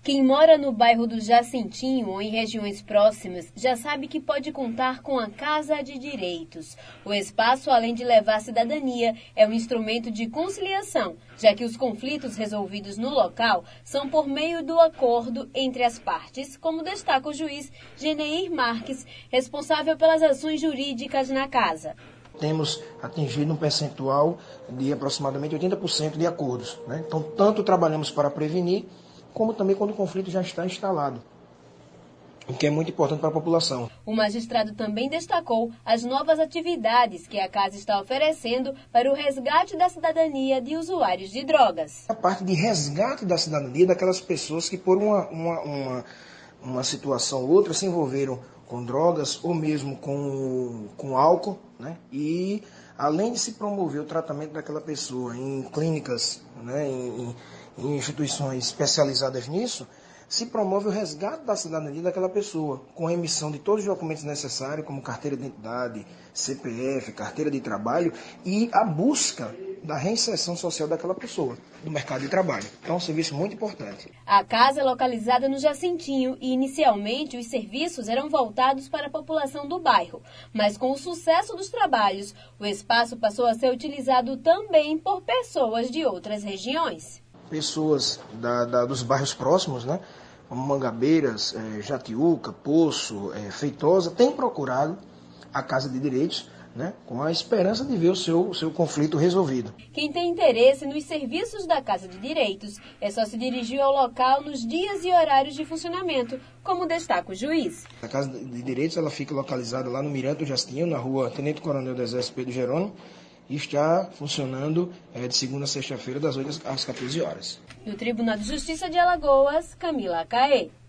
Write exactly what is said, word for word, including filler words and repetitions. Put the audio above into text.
Quem mora no bairro do Jacintinho ou em regiões próximas já sabe que pode contar com a Casa de Direitos. O espaço, além de levar cidadania, é um instrumento de conciliação, já que os conflitos resolvidos no local são por meio do acordo entre as partes, como destaca o juiz Geneir Marques, responsável pelas ações jurídicas na casa. Temos atingido um percentual de aproximadamente oitenta por cento de acordos, né? Então, tanto trabalhamos para prevenir, como também quando o conflito já está instalado, o que é muito importante para a população. O magistrado também destacou as novas atividades que a casa está oferecendo para o resgate da cidadania de usuários de drogas. A parte de resgate da cidadania daquelas pessoas que por uma, uma, uma, uma situação ou outra se envolveram com drogas ou mesmo com, com álcool, né? E além de se promover o tratamento daquela pessoa em clínicas, né? em, em instituições especializadas nisso, se promove o resgate da cidadania daquela pessoa, com a emissão de todos os documentos necessários, como carteira de identidade, C P F, carteira de trabalho, e a busca da reinserção social daquela pessoa no mercado de trabalho. Então, é um serviço muito importante. A casa é localizada no Jacintinho e, inicialmente, os serviços eram voltados para a população do bairro. Mas, com o sucesso dos trabalhos, o espaço passou a ser utilizado também por pessoas de outras regiões. Pessoas da, da, dos bairros próximos, né, como Mangabeiras, é, Jatiuca, Poço, é, Feitosa, têm procurado a Casa de Direitos, né, com a esperança de ver o seu, o seu conflito resolvido. Quem tem interesse nos serviços da Casa de Direitos é só se dirigir ao local nos dias e horários de funcionamento, como destaca o juiz. A Casa de Direitos ela fica localizada lá no Mirante do Jacintinho, na rua Tenente Coronel do Exército Pedro Jerônimo, e está funcionando é, de segunda a sexta-feira, das oito às quatorze horas. No Tribunal de Justiça de Alagoas, Camila Caê.